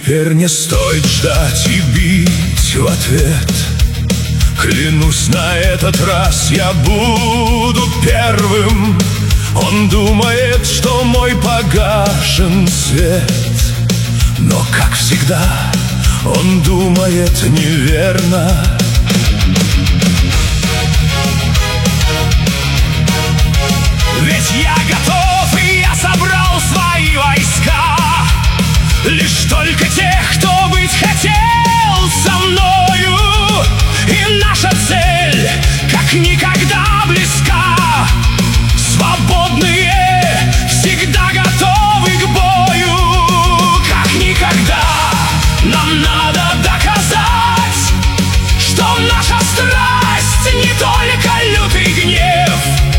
Теперь не стоит ждать и бить в ответ. Клянусь, на этот раз я буду первым. Он думает, что мой погашен свет, но, как всегда, он думает неверно. Ведь я готов, и я собрал свои войска. Лишь только тех, кто быть хотел со мною. И наша цель как никогда близка. Свободные, всегда готовы к бою. Как никогда нам надо доказать, что наша страсть не только лютый гнев.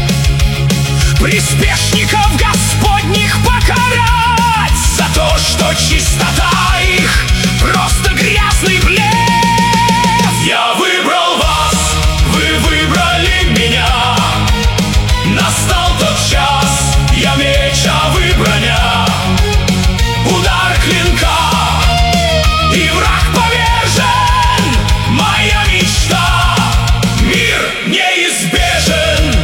Приспешников Господних покарать за то, что чистота их просто грязный блеф. Я выбрал вас, вы выбрали меня. Настал тот час, я меч, а вы броня. Удар клинка, и враг повержен. Моя мечта, мир неизбежен.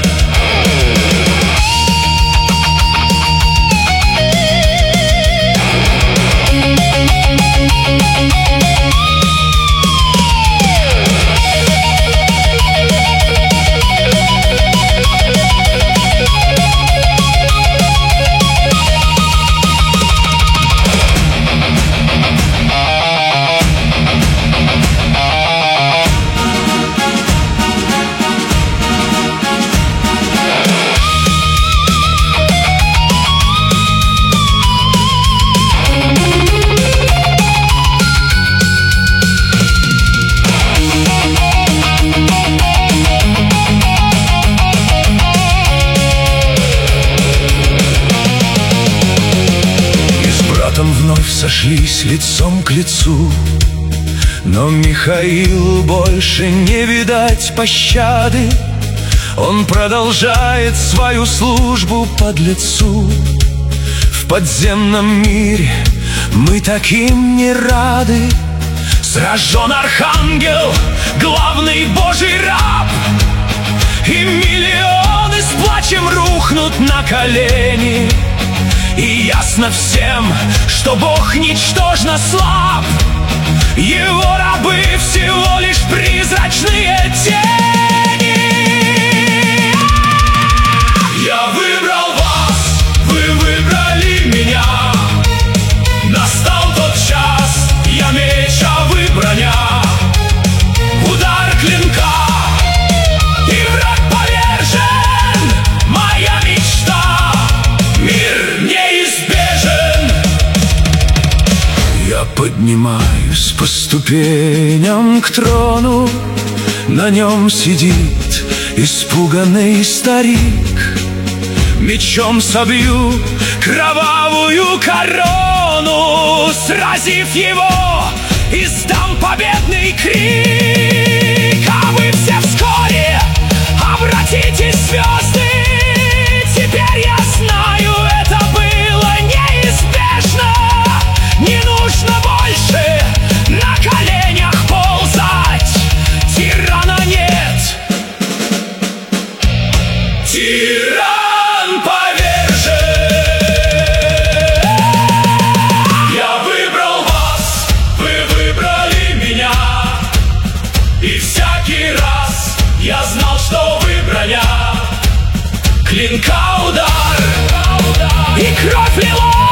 Вновь сошлись лицом к лицу, но Михаилу больше не видать пощады. Он продолжает свою службу подлецу. В подземном мире мы таким не рады. Сражен архангел, главный Божий раб, и миллионы с плачем рухнут на колени. И ясно всем, что Бог ничтожно слаб. Его рабы всего лишь призрачные тени. Я выбрал вас, вы выбрали меня. Настал тот час, я меч, а вы броня. Удар клинка, и враг повержен. Моя мечта, мир неизбежен. Я поднимаюсь по ступеням к трону. На нем сидит испуганный старик. Мечом собью кровавую корону. Сразив его, издам победный крик. А вы все вскоре обратитесь в звезды. Теперь я знаю, это было неизбежно. Не нужно больше на коленях ползать. Тирана нет, тиран повержен. Я выбрал вас, вы выбрали меня. И всякий раз я знал, что вы броня. Клинка удар, и кровь лилась.